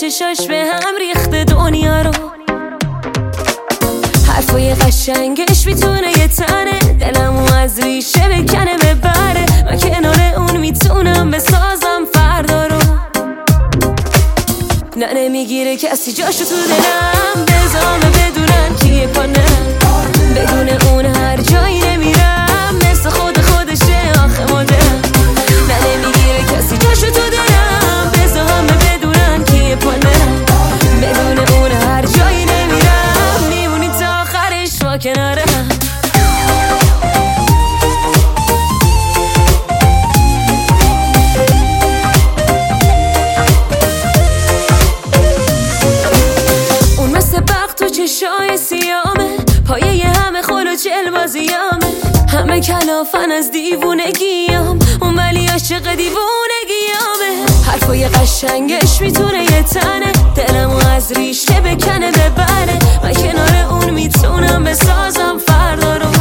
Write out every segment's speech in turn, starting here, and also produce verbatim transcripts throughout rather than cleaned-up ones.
چشاش به هم ریخته دنیا رو. حرفای قشنگش میتونه یه تنه دلمو از ریشه بکنه ببره. من کنار اون میتونم بسازم فردا رو. نه نمیگیره کسی جاشو تو دلم، بزامه بدونن کیه پانم. بدون اون هر جایی نمیرم، مثل خود خودشه آخه مدرم. نه نمیگیره کسی جاشو تو دلم، بزامه بدونن کیه پانم. بدون اون هر جایی نمیرم، میمونی تا آخرش با کنارم. چشای سیامه، پایه همه خل و چل بازیامه. همه کلافن از دیوونگیام، اون ولی عاشق دیوونگیامه. حرفای قشنگش میتونه یه تنه دلمو از ریشه بکنه ببره. من کنار اون میتونم بسازم فردا رو.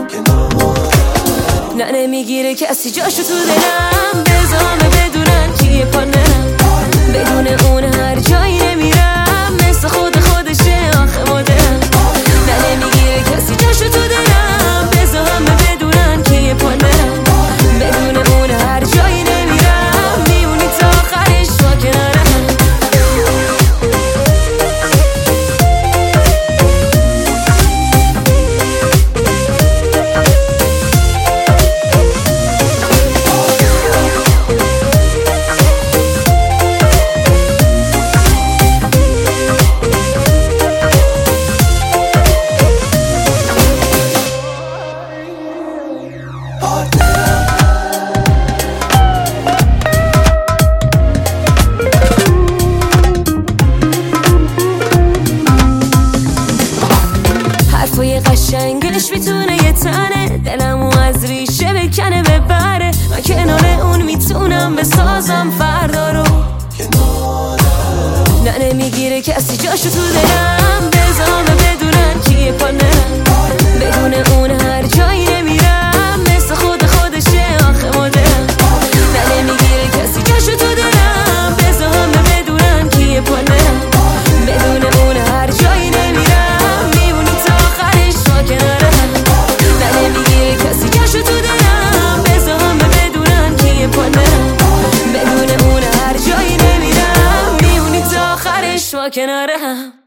نه نمیگیره کسی جاشو تو دلم، بزامه بدونن کیه پانم. بدون اون هر جایی نمیرم، مثل خود خودشه آخه مدرم. نه نمیگیره کسی جاشو تو دلم، بزامه بدونن کیه پانم. بدون اون هر جایی نمیرم، میمونی تا آخرش با کنارم. حرفای قشنگش میتونه یه تنه دلمو از ریشه بکنه ببره. من کنار اون میتونم بسازم فردا رو. نه نمیگیره کسی جاشو تو دلم، بزامه بدونن کیه پانم. بدون اون هر جایی نمیرم، مثل خود خودشه آخه مدرم. نه نمیگیره کسی جاشو تو دلم، بزامه بدونن کیه پانم. بدون اون هر جایی نمیرم، میمونی تا آخرش با کنارم. نه نمیگیره کسی جاشو تو دلم، بزامه بدونن کیه پانم. بدون اون هر جایی نمیرم، میمونی تا آخرش با کنارم.